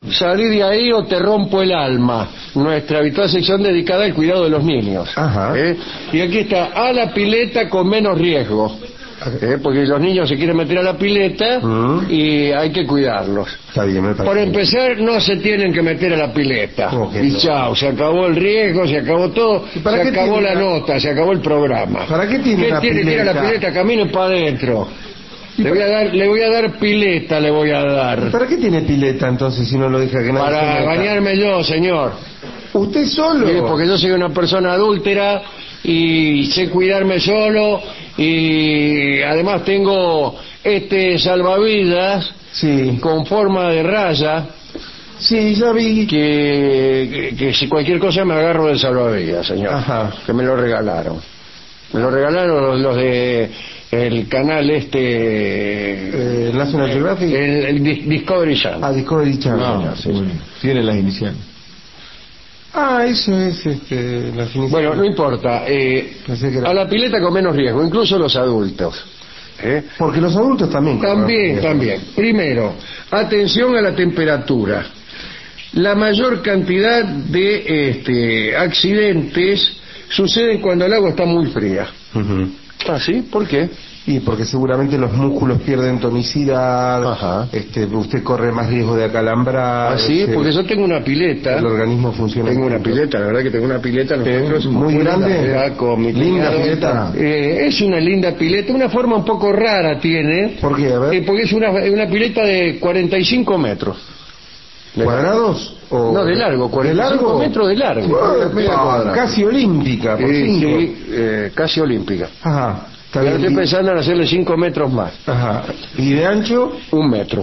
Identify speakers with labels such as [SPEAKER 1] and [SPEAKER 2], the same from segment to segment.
[SPEAKER 1] salí de ahí o te rompo el alma. Nuestra habitual sección dedicada al cuidado de los niños.
[SPEAKER 2] Ajá.
[SPEAKER 1] Y aquí está, a la pileta con menos riesgo. Porque los niños se quieren meter a la pileta y hay que cuidarlos.
[SPEAKER 2] Está bien, me parece.
[SPEAKER 1] Por empezar, no se tienen que meter a la pileta. Y chao, se acabó el riesgo, se acabó todo, se acabó la nota, se acabó el programa.
[SPEAKER 2] ¿Para qué tiene
[SPEAKER 1] ¿Qué
[SPEAKER 2] una
[SPEAKER 1] tiene que ir a la pileta? Caminen para adentro. Le voy a dar pileta, le voy a dar.
[SPEAKER 2] ¿Para qué tiene pileta entonces si no lo deja que nadie se
[SPEAKER 1] Para
[SPEAKER 2] meta?
[SPEAKER 1] bañarme yo, señor.
[SPEAKER 2] ¿Usted solo?
[SPEAKER 1] Sí, porque yo soy una persona adúltera y sé cuidarme solo y además tengo este salvavidas con forma de raya.
[SPEAKER 2] Sí, ya vi.
[SPEAKER 1] Que si cualquier cosa me agarro del salvavidas, señor.
[SPEAKER 2] Ajá.
[SPEAKER 1] Que me lo regalaron. Me lo regalaron los de el canal
[SPEAKER 2] National Geographic.
[SPEAKER 1] El Discovery Channel.
[SPEAKER 2] Ah, Discovery Channel.
[SPEAKER 1] No,
[SPEAKER 2] sí.
[SPEAKER 3] Bueno, tiene las iniciales.
[SPEAKER 2] Ah, eso es la definición.
[SPEAKER 1] Bueno, no importa. A la pileta con menos riesgo, incluso los adultos.
[SPEAKER 2] Porque los adultos también.
[SPEAKER 1] También. Primero, atención a la temperatura. La mayor cantidad de accidentes suceden cuando el agua está muy fría. ¿Ah, sí? ¿Por qué?
[SPEAKER 2] Y porque seguramente los músculos pierden tonicidad.
[SPEAKER 1] Ajá.
[SPEAKER 2] Usted corre más riesgo de acalambrar.
[SPEAKER 1] ¿Ah, sí? Porque yo tengo una pileta.
[SPEAKER 2] El organismo funciona.
[SPEAKER 1] Tengo una pileta, la verdad que tengo una pileta.
[SPEAKER 2] Muy grande.
[SPEAKER 1] Con mi
[SPEAKER 2] linda
[SPEAKER 1] cuñado.
[SPEAKER 2] pileta.
[SPEAKER 1] Es una linda pileta, una forma un poco rara tiene.
[SPEAKER 2] ¿Por qué? A ver.
[SPEAKER 1] Porque es una pileta de 45 metros.
[SPEAKER 2] ¿Cuadrados? O...
[SPEAKER 1] No, de largo, 45 metros de largo.
[SPEAKER 2] Casi olímpica, por 5.
[SPEAKER 1] Sí, casi olímpica.
[SPEAKER 2] Ajá.
[SPEAKER 1] Yo estoy pensando en hacerle 5 metros más.
[SPEAKER 2] Ajá. ¿Y de ancho?
[SPEAKER 1] 1 metro.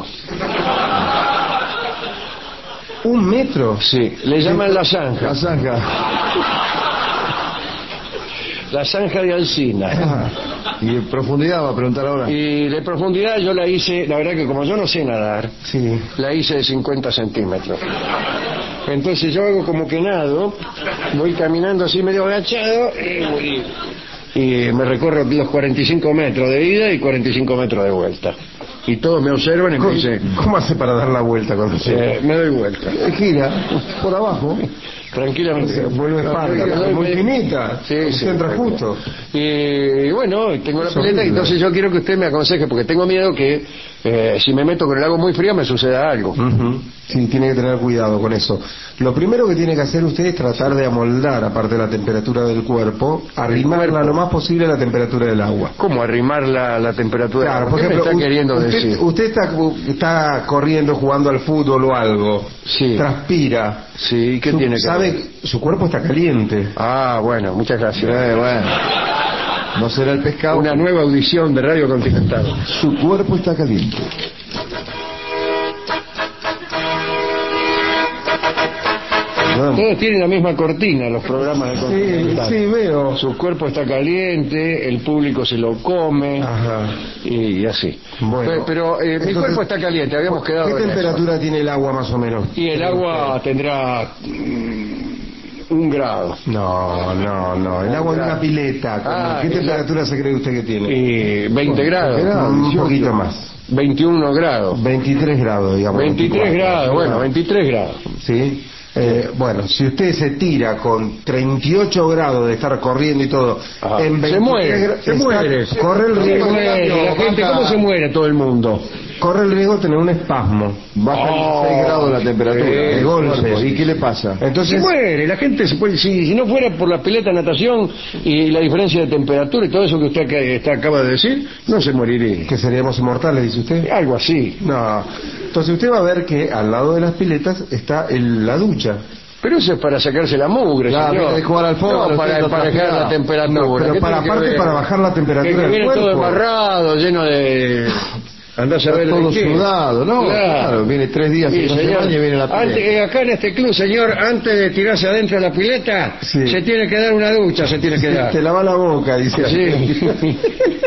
[SPEAKER 2] 1 metro.
[SPEAKER 1] Sí, le llaman la zanja.
[SPEAKER 2] La zanja.
[SPEAKER 1] La zanja de Alsina.
[SPEAKER 2] Ajá.
[SPEAKER 3] ¿Y de profundidad va a preguntar ahora?
[SPEAKER 1] Y de profundidad yo la hice, la verdad que como yo no sé nadar, la hice de 50 centímetros. Entonces yo hago como que nado, voy caminando así medio agachado y me recorro los 45 metros de ida y 45 metros de vuelta. Y todos me observan y me dicen...
[SPEAKER 2] ¿Cómo hace para dar la vuelta cuando
[SPEAKER 1] me doy vuelta.
[SPEAKER 2] Gira por abajo.
[SPEAKER 1] Tranquilamente.
[SPEAKER 2] Vuelve espalda, muy finita.
[SPEAKER 1] Sí.
[SPEAKER 2] Entra justo.
[SPEAKER 1] Y bueno, tengo la pileta y entonces yo quiero que usted me aconseje, porque tengo miedo que si me meto con el agua muy fría me suceda algo.
[SPEAKER 2] Sí, tiene que tener cuidado con eso. Lo primero que tiene que hacer usted es tratar de amoldar, aparte de la temperatura del cuerpo, arrimarla lo más posible a la temperatura del agua.
[SPEAKER 1] ¿Cómo arrimar la temperatura?
[SPEAKER 2] Claro, por ejemplo,
[SPEAKER 1] ¿qué me está queriendo decir?
[SPEAKER 2] Usted está corriendo, jugando al fútbol o algo.
[SPEAKER 1] Sí.
[SPEAKER 2] Transpira.
[SPEAKER 1] Sí, ¿qué tiene que
[SPEAKER 2] sabe
[SPEAKER 1] ver?
[SPEAKER 2] Su cuerpo está caliente.
[SPEAKER 1] Ah, bueno, muchas gracias.
[SPEAKER 3] Bueno. No será el pescado.
[SPEAKER 1] Una nueva audición de Radio Continental.
[SPEAKER 3] Su cuerpo está caliente.
[SPEAKER 1] Todos tienen la misma cortina, los programas de Continental.
[SPEAKER 2] Sí, veo.
[SPEAKER 1] Su cuerpo está caliente, el público se lo come.
[SPEAKER 2] Ajá.
[SPEAKER 1] Y así.
[SPEAKER 2] Bueno,
[SPEAKER 1] pero mi cuerpo está caliente, habíamos quedado
[SPEAKER 2] ¿qué
[SPEAKER 1] en
[SPEAKER 2] temperatura
[SPEAKER 1] eso.
[SPEAKER 2] tiene el agua más o menos?
[SPEAKER 1] Y el agua tendrá 1 grado.
[SPEAKER 2] No, el agua de una pileta. ¿Qué temperatura se cree usted que tiene?
[SPEAKER 1] 20 grados.
[SPEAKER 2] Un poquito más.
[SPEAKER 1] 21 grados.
[SPEAKER 2] 23 grados, digamos.
[SPEAKER 1] 23 grados, bueno, 23 grados.
[SPEAKER 2] Sí. Bueno, si usted se tira con 38 grados de estar corriendo y todo, en 23
[SPEAKER 1] se muere.
[SPEAKER 2] Corre el riesgo.
[SPEAKER 1] La gente, ¿cómo se muere todo el mundo?
[SPEAKER 2] Corre el riesgo de tener un espasmo.
[SPEAKER 3] Baja 6 grados la temperatura.
[SPEAKER 2] De golpe.
[SPEAKER 3] ¿Y qué le pasa?
[SPEAKER 1] Se
[SPEAKER 2] Entonces,
[SPEAKER 1] muere, la gente se puede, si no fuera por la pileta de natación y la diferencia de temperatura y todo eso que usted acaba de decir, no se moriría.
[SPEAKER 2] ¿que seríamos inmortales, dice usted?
[SPEAKER 1] Algo así.
[SPEAKER 2] No. Entonces usted va a ver que al lado de las piletas está la ducha.
[SPEAKER 1] Pero eso es para sacarse la mugre,
[SPEAKER 3] señor. De jugar al fútbol,
[SPEAKER 1] no, para bajar la temperatura.
[SPEAKER 2] No, pero para bajar la temperatura
[SPEAKER 1] que
[SPEAKER 2] del cuerpo.
[SPEAKER 1] Viene todo embarrado, lleno de... Andás a ver
[SPEAKER 3] todo
[SPEAKER 1] de qué.
[SPEAKER 3] sudado, ¿no? Claro, viene 3 días
[SPEAKER 1] sí,
[SPEAKER 3] y viene la pileta.
[SPEAKER 1] Acá en este club, señor, antes de tirarse adentro de la pileta, se tiene que dar una ducha, se tiene que dar.
[SPEAKER 2] Te lava la boca, dice.
[SPEAKER 1] Sí.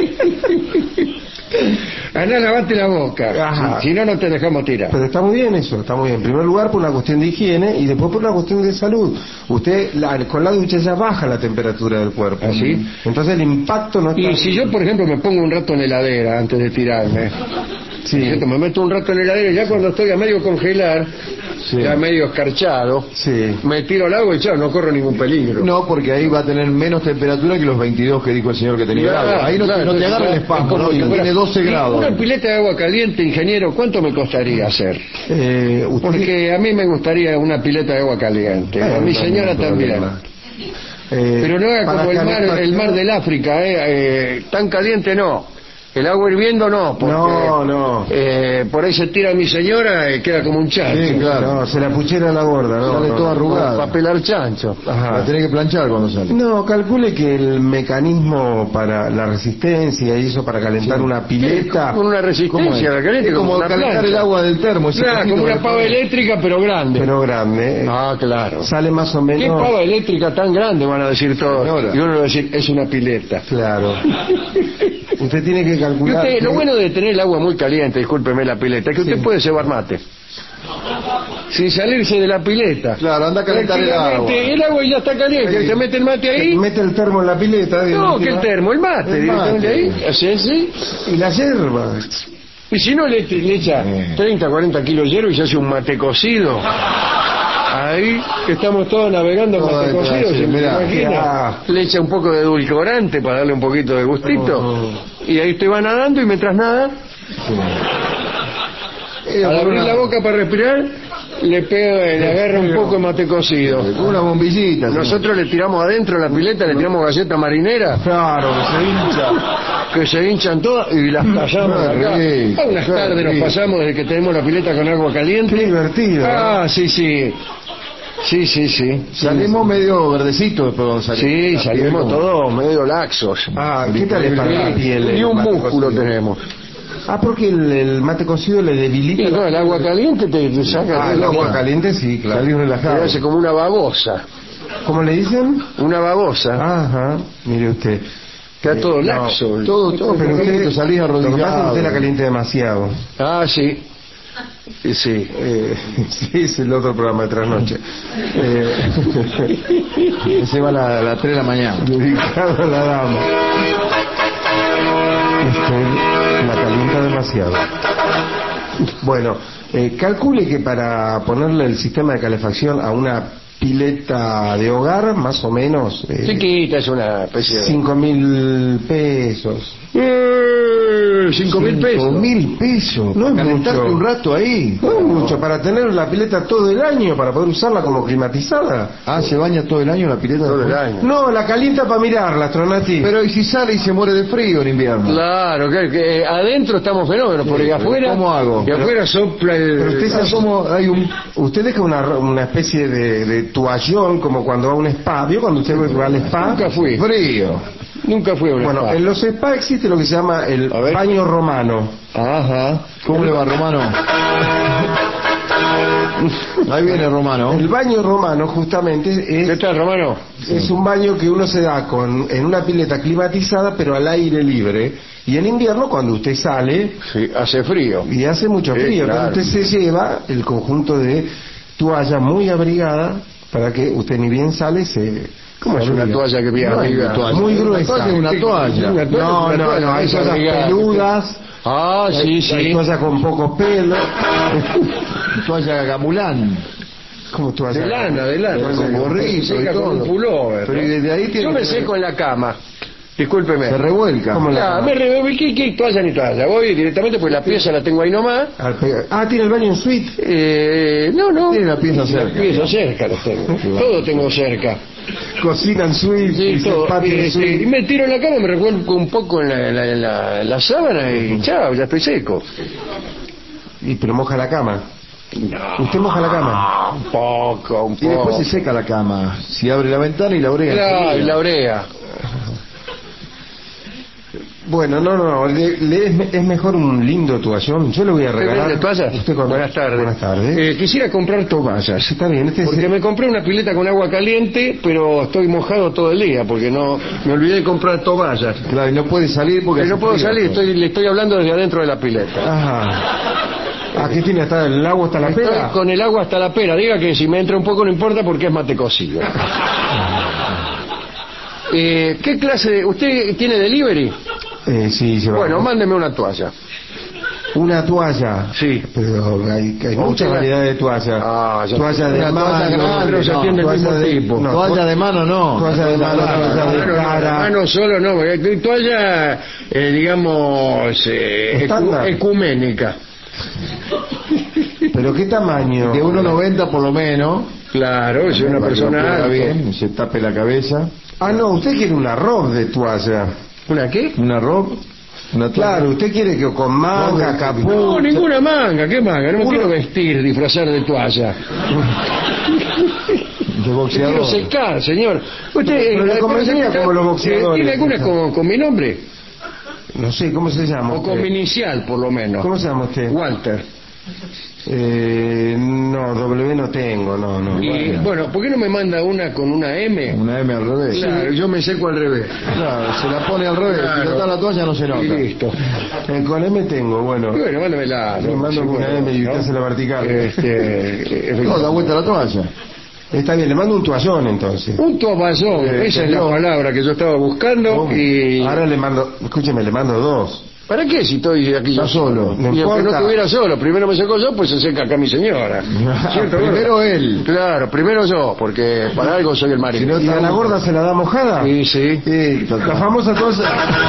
[SPEAKER 1] Andá, lavate la boca. Si no, no te dejamos tirar.
[SPEAKER 2] Pero está muy bien eso, está muy bien. En primer lugar por una cuestión de higiene y después por una cuestión de salud. Usted con la ducha ya baja la temperatura del cuerpo.
[SPEAKER 1] ¿Así?
[SPEAKER 2] Entonces el impacto no está...
[SPEAKER 1] Y si yo, por ejemplo, me pongo un rato en la heladera antes de tirarme, me meto un rato en la heladera y ya cuando estoy a medio congelar, ya medio escarchado,
[SPEAKER 2] Sí.
[SPEAKER 1] me tiro al agua y chao, no corro ningún peligro.
[SPEAKER 3] No, porque ahí va a tener menos temperatura que los 22 que dijo el señor que tenía el agua. Ahí no, no te agarra el espasmo, ¿no? Tiene 12 grados.
[SPEAKER 1] Una pileta de agua caliente, ingeniero, ¿cuánto me costaría hacer? Porque a mí me gustaría una pileta de agua caliente. A mi señora también. Pero no haga como el mar del África, tan caliente no. El agua hirviendo no, porque
[SPEAKER 2] no.
[SPEAKER 1] Por ahí se tira mi señora y queda como un chancho.
[SPEAKER 2] Sí, claro. No, se la puchera la gorda, ¿no?
[SPEAKER 3] Sale toda arrugada.
[SPEAKER 1] Para pelar chancho.
[SPEAKER 2] Ajá.
[SPEAKER 3] La tenés que planchar cuando sale.
[SPEAKER 2] No, calcule que el mecanismo para la resistencia y eso para calentar una pileta...
[SPEAKER 1] Con una resistencia, la caliente,
[SPEAKER 3] es como
[SPEAKER 1] una
[SPEAKER 3] calentar
[SPEAKER 1] plancha.
[SPEAKER 3] el agua del termo.
[SPEAKER 1] Claro, como una pava eléctrica, pero grande.
[SPEAKER 2] Pero grande.
[SPEAKER 1] Ah, claro.
[SPEAKER 2] Sale más o menos...
[SPEAKER 1] ¿Qué pava eléctrica tan grande? Van a decir todos.
[SPEAKER 3] Señora.
[SPEAKER 1] Y uno va a decir, es una pileta.
[SPEAKER 2] Claro. Usted tiene que
[SPEAKER 1] Y
[SPEAKER 2] calcular...
[SPEAKER 1] usted, lo bueno de tener el agua muy caliente, discúlpeme la pileta, es que usted puede cebar mate. Sin salirse de la pileta.
[SPEAKER 3] Claro, anda a calentar el agua.
[SPEAKER 1] El agua ya está caliente, se mete el mate ahí.
[SPEAKER 2] Mete el termo en la pileta.
[SPEAKER 1] No, que el termo, el mate,
[SPEAKER 2] El
[SPEAKER 1] directamente
[SPEAKER 2] mate.
[SPEAKER 1] ahí. Así.
[SPEAKER 2] Y la yerba.
[SPEAKER 1] Y si no, le echa 30, 40 kilos de hierro y se hace un mate cocido. Ahí, que estamos todos navegando con mate cocido, ¿se me imagina? Le echa un poco de edulcorante para darle un poquito de gustito. Y ahí usted va nadando y mientras nada, al abrir la boca para respirar, le agarra un poco de mate cocido.
[SPEAKER 3] Una bombillita.
[SPEAKER 1] Nosotros le tiramos adentro de la pileta, le tiramos galleta marinera.
[SPEAKER 2] Claro, que se hincha.
[SPEAKER 1] Que se hinchan todas y las pasamos acá. Unas tardes nos pasamos desde que tenemos la pileta con agua caliente.
[SPEAKER 2] Qué divertido.
[SPEAKER 1] Ah, sí.
[SPEAKER 3] Salimos medio verdecitos después cuando salimos.
[SPEAKER 1] Sí, salimos todos medio laxos.
[SPEAKER 2] Ah, ¿qué tal es para la piel?
[SPEAKER 1] Ni
[SPEAKER 2] el
[SPEAKER 1] un
[SPEAKER 2] mate
[SPEAKER 1] músculo
[SPEAKER 2] cocido?
[SPEAKER 1] tenemos.
[SPEAKER 2] Ah, porque el mate cocido le debilita.
[SPEAKER 1] Y no, el agua caliente te saca.
[SPEAKER 2] El agua caliente sí, claro. Salís
[SPEAKER 1] Te
[SPEAKER 2] relajado.
[SPEAKER 1] hace como una babosa.
[SPEAKER 2] ¿Cómo le dicen?
[SPEAKER 1] Una babosa.
[SPEAKER 2] Ajá, mire usted.
[SPEAKER 1] Queda todo
[SPEAKER 2] No,
[SPEAKER 1] laxo.
[SPEAKER 3] Todo,
[SPEAKER 2] Pero usted
[SPEAKER 3] salís
[SPEAKER 2] lo que pasa es que
[SPEAKER 3] arrodillado.
[SPEAKER 2] usted la caliente demasiado.
[SPEAKER 1] Ah, sí. Sí.
[SPEAKER 2] Sí, es el otro programa de trasnoche.
[SPEAKER 3] Se va a las 3 de la mañana.
[SPEAKER 2] Dedicado a la dama. La calienta demasiado. Bueno, calcule que para ponerle el sistema de calefacción a una pileta de hogar, más o menos...
[SPEAKER 1] Chiquita, es una especie de...
[SPEAKER 2] 5.000 pesos.
[SPEAKER 1] 5.000 pesos.
[SPEAKER 3] 5.000 pesos.
[SPEAKER 2] No es
[SPEAKER 3] calentarte
[SPEAKER 2] mucho.
[SPEAKER 3] un rato ahí.
[SPEAKER 2] No es mucho, para tener la pileta todo el año, para poder usarla como climatizada.
[SPEAKER 3] Ah, ¿se baña todo el año la pileta?
[SPEAKER 1] Todo el año.
[SPEAKER 2] No, la calienta para mirarla, Astronati.
[SPEAKER 3] Pero ¿y si sale y se muere de frío en invierno?
[SPEAKER 1] Claro, que adentro estamos fenómenos, porque
[SPEAKER 3] pero
[SPEAKER 1] afuera...
[SPEAKER 3] ¿cómo hago?
[SPEAKER 1] Y afuera sopla el...
[SPEAKER 2] Pero usted sabe cómo hay usted deja una especie de toallón, como cuando va a un spa. ¿Vio cuando usted va al spa?
[SPEAKER 1] Nunca fui.
[SPEAKER 3] Frío.
[SPEAKER 1] Nunca fui a un
[SPEAKER 2] Bueno,
[SPEAKER 1] spa.
[SPEAKER 2] en los spas existe lo que se llama el
[SPEAKER 1] A ver.
[SPEAKER 2] baño romano.
[SPEAKER 1] Ajá.
[SPEAKER 3] ¿Cómo le va, Romano? Ahí viene Romano.
[SPEAKER 2] El baño romano justamente
[SPEAKER 1] ¿Qué tal, Romano?
[SPEAKER 2] es un baño que uno se da en una pileta climatizada, pero al aire libre. Y en invierno, cuando usted sale,
[SPEAKER 1] Sí, hace frío.
[SPEAKER 2] y hace mucho
[SPEAKER 1] Sí,
[SPEAKER 2] frío,
[SPEAKER 1] claro.
[SPEAKER 2] entonces usted se lleva el conjunto de toalla muy abrigada para que usted ni bien sale se...
[SPEAKER 1] ¿Cómo es una
[SPEAKER 2] abriga.
[SPEAKER 1] toalla que viene
[SPEAKER 2] No,
[SPEAKER 1] arriba?
[SPEAKER 2] muy gruesa.
[SPEAKER 3] Una toalla es una toalla.
[SPEAKER 1] Una toalla,
[SPEAKER 2] No,
[SPEAKER 1] una
[SPEAKER 2] no,
[SPEAKER 1] toalla,
[SPEAKER 2] no, hay
[SPEAKER 1] esa
[SPEAKER 2] cosas
[SPEAKER 1] abrigada.
[SPEAKER 2] peludas,
[SPEAKER 1] Ah, sí,
[SPEAKER 2] hay
[SPEAKER 1] sí.
[SPEAKER 2] cosas con poco pelo.
[SPEAKER 3] Toalla gamulán.
[SPEAKER 2] ¿Cómo toalla?
[SPEAKER 1] De lana.
[SPEAKER 3] Con gorrito
[SPEAKER 1] Se seca
[SPEAKER 3] y todo.
[SPEAKER 1] con un pullover.
[SPEAKER 3] Pero y desde ahí tiene
[SPEAKER 1] Yo me
[SPEAKER 3] que-
[SPEAKER 1] seco en la cama. Discúlpeme.
[SPEAKER 3] Se revuelca.
[SPEAKER 2] ¿Cómo la-
[SPEAKER 1] Ya, ¿qué toalla ni toalla? Voy directamente porque la pieza la tengo ahí nomás.
[SPEAKER 2] Tiene el baño en suite.
[SPEAKER 1] No.
[SPEAKER 3] Tiene la pieza cerca.
[SPEAKER 1] La pieza cerca los tengo. Todo tengo cerca.
[SPEAKER 2] Cocina en suite.
[SPEAKER 1] Sí,
[SPEAKER 2] y
[SPEAKER 1] todo.
[SPEAKER 2] patio en
[SPEAKER 1] Y
[SPEAKER 2] suite.
[SPEAKER 1] me tiro en la cama, me revuelco un poco en la sábana y chao, ya estoy seco.
[SPEAKER 2] Pero moja la cama.
[SPEAKER 1] No.
[SPEAKER 2] ¿Usted moja la cama?
[SPEAKER 1] Un poco.
[SPEAKER 3] Y después se seca la cama. Si abre la ventana y la orea.
[SPEAKER 1] Claro, y la orea.
[SPEAKER 2] Bueno, no, es mejor un lindo toallón. Yo le voy a regalar.
[SPEAKER 1] ¿Vende toallas?
[SPEAKER 2] Usted
[SPEAKER 1] Buenas tardes.
[SPEAKER 2] Buenas tardes.
[SPEAKER 1] Quisiera comprar toallas.
[SPEAKER 2] Está bien,
[SPEAKER 1] Porque me compré una pileta con agua caliente, pero estoy mojado todo el día, porque me olvidé de comprar toallas.
[SPEAKER 3] Claro, y no puede salir porque...
[SPEAKER 1] No
[SPEAKER 3] hace
[SPEAKER 1] puedo
[SPEAKER 3] frío.
[SPEAKER 1] salir, le estoy hablando desde adentro de la pileta.
[SPEAKER 2] Ajá. Aquí tiene hasta el agua hasta la
[SPEAKER 1] Estoy
[SPEAKER 2] pera.
[SPEAKER 1] con el agua hasta la pera. Diga que si me entra un poco no importa porque es mate cocido. ¿Qué clase de... ¿Usted tiene delivery?
[SPEAKER 2] Sí, se va.
[SPEAKER 1] Bueno, mándeme una toalla.
[SPEAKER 2] Una toalla.
[SPEAKER 1] Sí.
[SPEAKER 2] Pero hay muchas variedades de toallas. Toalla de mano,
[SPEAKER 1] pero se atiende el mismo tipo.
[SPEAKER 3] Toalla de mano no.
[SPEAKER 2] Toalla de mano, toalla de cara.
[SPEAKER 1] Mano solo no, porque hay toalla, digamos, ecuménica.
[SPEAKER 2] ¿Pero qué tamaño?
[SPEAKER 3] De 1,90 por lo menos.
[SPEAKER 1] Claro, si una persona alta.
[SPEAKER 3] Bien, se tape la cabeza.
[SPEAKER 2] Ah, no, usted quiere una robe de toalla.
[SPEAKER 1] ¿Una qué?
[SPEAKER 3] Una robe.
[SPEAKER 2] Claro, usted quiere que con manga, capucha.
[SPEAKER 1] No, ninguna manga, ¿qué manga? No me quiero vestir, disfrazar de toalla.
[SPEAKER 3] De boxeador.
[SPEAKER 1] Quiero secar, señor. Usted
[SPEAKER 2] Pero le convendría como los boxeadores.
[SPEAKER 1] ¿Tiene alguna con mi nombre?
[SPEAKER 2] No sé, ¿cómo se llama?
[SPEAKER 1] O con mi inicial, por lo menos.
[SPEAKER 2] ¿Cómo se llama usted?
[SPEAKER 1] Walter.
[SPEAKER 2] No, W no tengo, no.
[SPEAKER 1] Y, bueno, ¿por qué no me manda una con una M?
[SPEAKER 3] Una M al revés.
[SPEAKER 1] Claro, yo me seco al revés.
[SPEAKER 3] Claro, se la pone al revés.
[SPEAKER 1] Claro.
[SPEAKER 3] Si no está la toalla no se nota.
[SPEAKER 1] Y listo.
[SPEAKER 2] Con M tengo, bueno.
[SPEAKER 1] Y bueno, mándamela.
[SPEAKER 2] Le mando con una M y usted hace la vertical.
[SPEAKER 3] No, da vuelta la toalla.
[SPEAKER 2] Está bien, le mando un toallón entonces.
[SPEAKER 1] Un toallón, esa es la palabra que yo estaba buscando. Y
[SPEAKER 2] ahora le mando, escúcheme, le mando 2.
[SPEAKER 1] ¿Para qué si estoy aquí yo solo?
[SPEAKER 2] No
[SPEAKER 1] y aunque no
[SPEAKER 2] importa.
[SPEAKER 1] estuviera solo, primero me seco yo, pues se seca acá mi señora. ¿Cierto?
[SPEAKER 3] Primero él.
[SPEAKER 1] Claro, primero yo, porque para algo soy el marido.
[SPEAKER 2] ¿Y a la gorda se la da mojada?
[SPEAKER 1] Sí, sí.
[SPEAKER 2] La famosa toalla.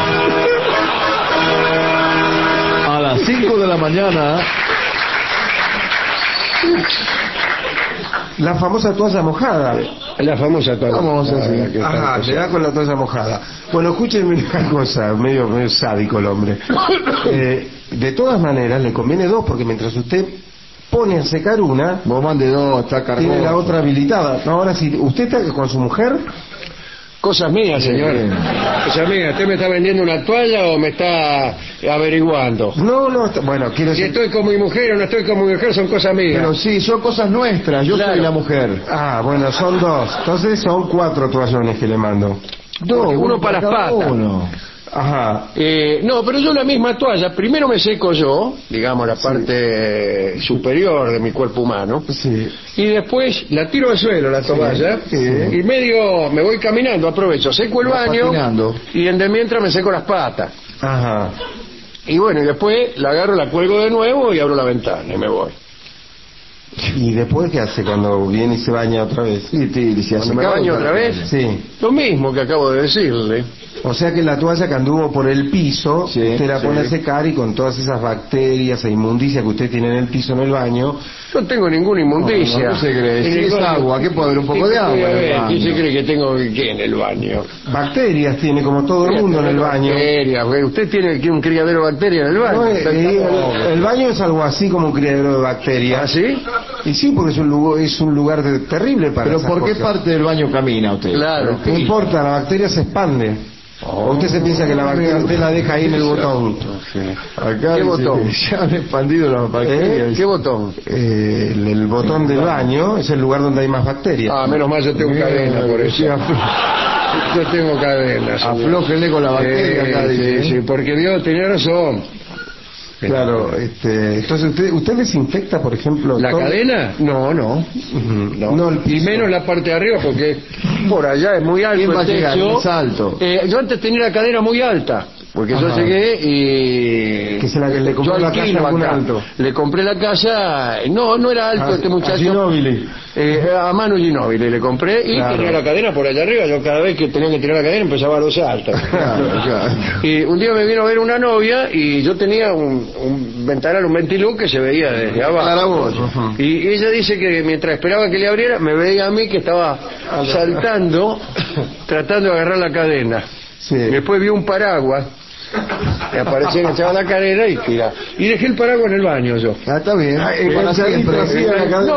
[SPEAKER 3] A las 5 de la mañana.
[SPEAKER 2] La famosa toalla mojada.
[SPEAKER 1] La famosa toalla.
[SPEAKER 3] Vamos a hacer.
[SPEAKER 2] Ajá, le da con la toalla mojada. Bueno, escúchenme una cosa, medio sádico el hombre. De todas maneras, le conviene 2, porque mientras usted pone a secar una,
[SPEAKER 3] Vos mande 2, está cargado.
[SPEAKER 2] tiene la otra habilitada. Ahora, si usted está con su mujer,
[SPEAKER 1] Cosas mías, señor. Cosas mías. ¿Usted me está vendiendo una toalla o me está averiguando?
[SPEAKER 2] no, bueno, quiero
[SPEAKER 1] Si
[SPEAKER 2] decir...
[SPEAKER 1] estoy con mi mujer o no estoy con mi mujer, son cosas mías.
[SPEAKER 3] Pero sí, son cosas nuestras. Yo
[SPEAKER 1] Claro.
[SPEAKER 3] soy la mujer.
[SPEAKER 2] Ah, bueno, son 2. Entonces son 4 toallones que le mando.
[SPEAKER 1] Uno para las
[SPEAKER 3] cada
[SPEAKER 1] patas.
[SPEAKER 3] uno.
[SPEAKER 2] Ajá.
[SPEAKER 1] No, pero yo la misma toalla, primero me seco yo, digamos la parte superior de mi cuerpo humano,
[SPEAKER 2] Sí.
[SPEAKER 1] y después la tiro al suelo, la toalla,
[SPEAKER 2] sí.
[SPEAKER 1] y medio me voy caminando, aprovecho, seco el
[SPEAKER 3] Va
[SPEAKER 1] baño,
[SPEAKER 3] patinando.
[SPEAKER 1] y en de mientras me seco las patas.
[SPEAKER 2] Ajá.
[SPEAKER 1] Y bueno, y después la agarro, la cuelgo de nuevo y abro la ventana y me voy.
[SPEAKER 2] ¿Y después qué hace cuando viene y se baña otra vez?
[SPEAKER 3] Sí, se
[SPEAKER 1] Cuando me baño otra vez,
[SPEAKER 2] Sí.
[SPEAKER 1] lo mismo que acabo de decirle.
[SPEAKER 2] O sea que la toalla que anduvo por el piso,
[SPEAKER 3] Sí,
[SPEAKER 2] usted la pone a
[SPEAKER 3] sí.
[SPEAKER 2] secar y con todas esas bacterias e inmundicias que usted tiene en el piso, en el baño,
[SPEAKER 1] No tengo ninguna inmundicia.
[SPEAKER 3] No se cree. Si es agua, ¿qué puede haber? Un poco de agua en el baño.
[SPEAKER 1] ¿Quién se cree que tengo qué en el baño?
[SPEAKER 2] bacterias tiene como todo el mundo en el baño.
[SPEAKER 1] Bacterias, güey. ¿Usted tiene aquí un criadero de bacterias en el baño?
[SPEAKER 2] No, el baño es algo así como un criadero de bacterias.
[SPEAKER 1] ¿Ah, sí?
[SPEAKER 2] Y sí, porque es un lugar terrible para
[SPEAKER 3] Pero
[SPEAKER 2] esas
[SPEAKER 3] ¿por qué
[SPEAKER 2] cosas.
[SPEAKER 3] parte del baño camina usted?
[SPEAKER 1] Claro.
[SPEAKER 2] No importa, la bacteria se expande. ¿O usted se piensa que la bacteria usted la deja ahí en el botón?
[SPEAKER 3] Acá
[SPEAKER 1] ¿Qué
[SPEAKER 3] dice
[SPEAKER 1] botón?
[SPEAKER 3] que se han expandido las bacterias.
[SPEAKER 1] ¿Qué botón?
[SPEAKER 2] El botón del baño es el lugar donde hay más bacterias.
[SPEAKER 1] Ah, menos mal yo tengo cadena por eso.
[SPEAKER 3] Sí,
[SPEAKER 1] Yo tengo cadena. señor.
[SPEAKER 3] aflójenle con la bacteria acá, dice.
[SPEAKER 1] sí, porque Dios tenía razón.
[SPEAKER 2] Claro, entonces usted desinfecta, por ejemplo,
[SPEAKER 1] ¿La
[SPEAKER 2] todo-
[SPEAKER 1] cadena? No.
[SPEAKER 2] Ujú.
[SPEAKER 1] No,
[SPEAKER 2] No, el
[SPEAKER 1] y
[SPEAKER 2] piso.
[SPEAKER 1] menos la parte de arriba porque por allá es muy alto
[SPEAKER 3] ¿Quién va
[SPEAKER 1] el
[SPEAKER 3] a llegar?
[SPEAKER 1] techo.
[SPEAKER 3] Es alto.
[SPEAKER 1] Yo antes tenía la cadena muy alta porque yo
[SPEAKER 2] Ajá.
[SPEAKER 1] llegué y
[SPEAKER 2] Que se la que le compró
[SPEAKER 1] yo
[SPEAKER 2] la casa
[SPEAKER 1] alquilo
[SPEAKER 2] a algún
[SPEAKER 1] acá.
[SPEAKER 2] alto.
[SPEAKER 1] Le compré la casa, no era alto este
[SPEAKER 2] A
[SPEAKER 1] muchacho.
[SPEAKER 2] Ginóbili.
[SPEAKER 1] A Manu Ginóbili le compré y
[SPEAKER 2] Claro.
[SPEAKER 1] tenía la cadena por allá arriba. Yo cada vez que tenía que tirar la cadena empezaba a los saltos.
[SPEAKER 3] Claro.
[SPEAKER 1] Y un día me vino a ver una novia y yo tenía un ventanal, un ventilú que se veía desde abajo.
[SPEAKER 3] Claraboya.
[SPEAKER 1] Y ella dice que mientras esperaba que le abriera, me veía a mí que estaba saltando, tratando de agarrar la cadena.
[SPEAKER 2] Sí.
[SPEAKER 1] Después vi un paraguas, me apareció, me echaba la cadena y tira. Y dejé el paraguas en el baño yo.
[SPEAKER 3] Ah, está bien. Para
[SPEAKER 2] enganchadito
[SPEAKER 3] siempre.
[SPEAKER 2] así a la cadena.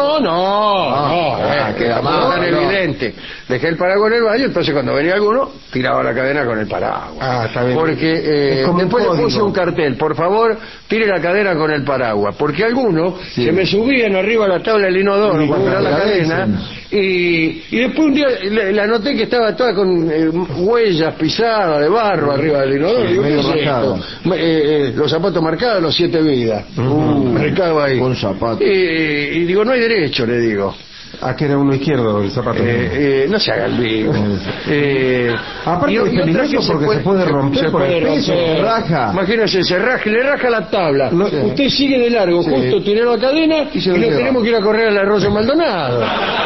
[SPEAKER 1] No,
[SPEAKER 3] queda
[SPEAKER 1] tampoco
[SPEAKER 3] mal,
[SPEAKER 1] tan
[SPEAKER 3] no.
[SPEAKER 1] evidente. Dejé el paraguas en el baño, entonces cuando venía alguno, tiraba la cadena con el paraguas.
[SPEAKER 2] Ah, está bien.
[SPEAKER 1] Porque
[SPEAKER 2] Es como un
[SPEAKER 1] después le puse
[SPEAKER 2] código.
[SPEAKER 1] un cartel, por favor, tire la cadena con el paraguas. Porque algunos
[SPEAKER 3] Sí.
[SPEAKER 1] se me subían arriba a la tabla del inodoro
[SPEAKER 3] Y
[SPEAKER 1] para tirar la
[SPEAKER 3] agradecen.
[SPEAKER 1] cadena. Y después un día la noté que estaba toda con huellas pisadas de barro arriba del inodoro.
[SPEAKER 3] Sí,
[SPEAKER 1] Digo, ¿qué
[SPEAKER 3] medio
[SPEAKER 1] es esto?
[SPEAKER 3] rajado.
[SPEAKER 1] Los zapatos marcados, los 7 vidas. Marcado ahí.
[SPEAKER 3] Con zapatos.
[SPEAKER 1] Y digo, no hay derecho, le digo.
[SPEAKER 2] Ah, que era uno izquierdo el zapato.
[SPEAKER 1] No se haga el vivo.
[SPEAKER 2] Aparte es peligroso porque se puede romper por el peso.
[SPEAKER 3] Raja.
[SPEAKER 1] Imagínese, le raja la tabla.
[SPEAKER 2] No,
[SPEAKER 1] usted sigue de largo, justo tiró la cadena y lo tenemos que ir a correr al Arroyo Maldonado.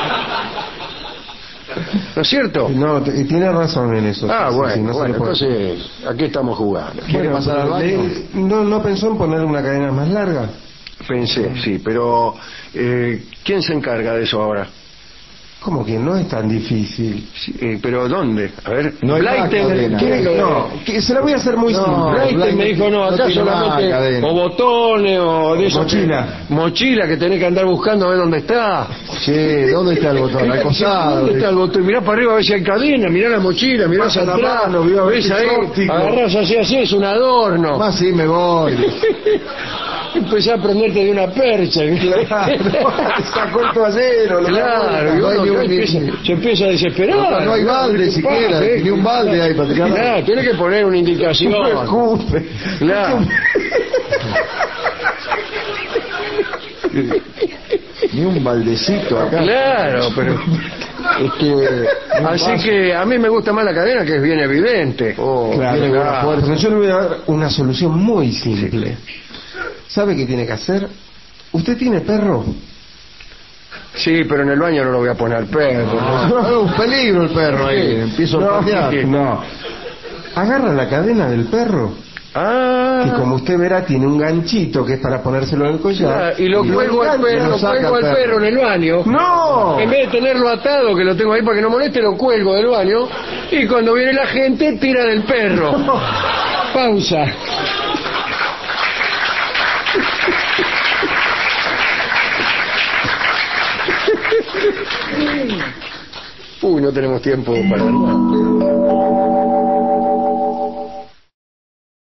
[SPEAKER 1] ¿No es cierto?
[SPEAKER 2] No, tiene razón en eso.
[SPEAKER 1] Bueno, entonces, aquí estamos jugando.
[SPEAKER 3] ¿Quiere pasar al baño?
[SPEAKER 2] ¿No pensó en poner una cadena más larga?
[SPEAKER 1] Pensé, sí, pero ¿quién se encarga de eso ahora?
[SPEAKER 2] ¿Cómo que no es tan difícil?
[SPEAKER 1] Sí, pero ¿dónde? A ver,
[SPEAKER 3] no hay
[SPEAKER 1] Blaiten,
[SPEAKER 2] se la voy a hacer muy simple.
[SPEAKER 1] Blaiten me dijo, no, acá solamente o botones o de esos mochila que tenés que andar buscando a ver dónde está.
[SPEAKER 3] Sí, ¿dónde está el botón? Acosado.
[SPEAKER 1] ¿Dónde está el botón? Mirá para arriba a ver si hay cadena, mirá la mochila, mirá hacia atrás, ves ahí, agarrás así, es un adorno.
[SPEAKER 3] Más sí, me voy.
[SPEAKER 1] Empecé a prenderte de una percha.
[SPEAKER 2] Sacó el toallero.
[SPEAKER 1] Claro, se empieza a desesperar.
[SPEAKER 3] No hay balde siquiera, ni un balde hay para tirar.
[SPEAKER 1] Claro, tiene que poner una indicación.
[SPEAKER 2] No me escupe.
[SPEAKER 1] Claro.
[SPEAKER 3] Ni un baldecito acá.
[SPEAKER 1] Claro, pero así que a mí me gusta más la cadena, que es bien evidente.
[SPEAKER 2] Claro. Pero yo le voy a dar una solución muy simple. ¿Sabe qué tiene que hacer? ¿Usted tiene perro?
[SPEAKER 1] Sí, pero en el baño no lo voy a poner perro.
[SPEAKER 3] Es un peligro el perro ahí. Empiezo a patear.
[SPEAKER 2] No. Agarra la cadena del perro. Que como usted verá tiene un ganchito que es para ponérselo en el collar.
[SPEAKER 1] Y lo cuelgo al perro en el baño.
[SPEAKER 2] ¡No!
[SPEAKER 1] En vez de tenerlo atado, que lo tengo ahí para que no moleste, lo cuelgo del baño. Y cuando viene la gente, tira del perro. Pausa. Uy, no tenemos tiempo para nada.